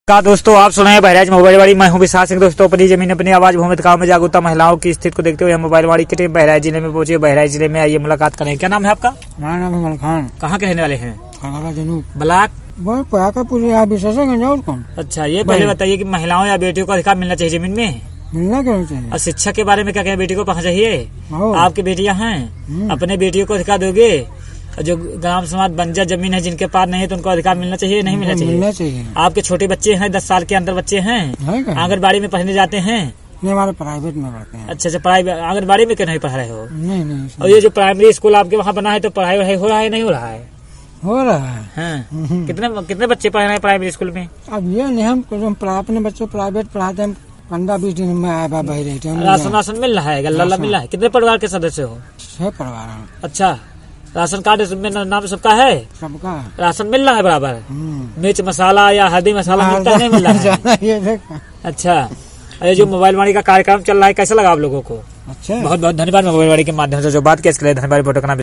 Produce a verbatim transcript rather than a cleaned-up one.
का दोस्तों आप सुन रहे हैं बहराइच मोबाइल वाड़ी। मैं हूं विशाल सिंह। दोस्तों अपनी जमीन अपनी आवाज भूमि गांव में जागरूकता महिलाओं की स्थिति को देखते हुए मोबाइल वाड़ी की टीम बहराइच जिले में पहुंची। बहराइच जिले में आइए मुलाकात करें। क्या नाम है आपका? मेरा नाम है खान। कहाँ के रहने वाले हैं? ब्लाक कौन? अच्छा, ये पहले बताइए कि महिलाओं या बेटियों को अधिकार मिलना चाहिए जमीन में? मिलना क्यों चाहिए? और शिक्षा के बारे में क्या कहें? बेटी को पढ़ना चाहिए? आपकी बेटियां हैं, अपने बेटियों को अधिकार दोगे? जो ग्राम समाज बंजर जमीन है जिनके पास नहीं है तो उनको अधिकार मिलना चाहिए नहीं मिलना चाहिए? मिलना चाहिए। आपके छोटे बच्चे हैं, दस साल के अंदर बच्चे हैं, आंगनबाड़ी में पढ़ने जाते हैं? नहीं, हमारे प्राइवेट में पढ़ते हैं। अच्छा अच्छा, पढ़ाई आंगनबाड़ी में क्यों नहीं पढ़ रहे हो? नहीं नहीं। और ये जो प्राइमरी स्कूल आपके वहाँ बना है तो पढ़ाई वढ़ाई हो रहा है नहीं हो रहा है? हो रहा है। हाँ। कितने कितने बच्चे पढ़ रहे हैं प्राइमरी स्कूल में? अब ये नहीं, हम अपने बच्चों प्राइवेट पढ़ाते हैं। पंद्रह बीस दिन में आए बाबा ही रहते हैं। राशन राशन मिल रहा है? गल्ला मिल रहा है? कितने परिवार के सदस्य हो? छह परिवार हैं। अच्छा, राशन कार्ड में नाम सबका है? सबका राशन मिल रहा है बराबर? मिर्च मसाला या हल्दी मसाला मिलता है नहीं मिल रहा है? अच्छा, अरे जो मोबाइल वाणी का कार्यक्रम चल रहा है कैसा लगा आप लोगों को? अच्छा, बहुत बहुत धन्यवाद मोबाइल वाणी के माध्यम से जो बात किया इसके लिए धन्यवाद।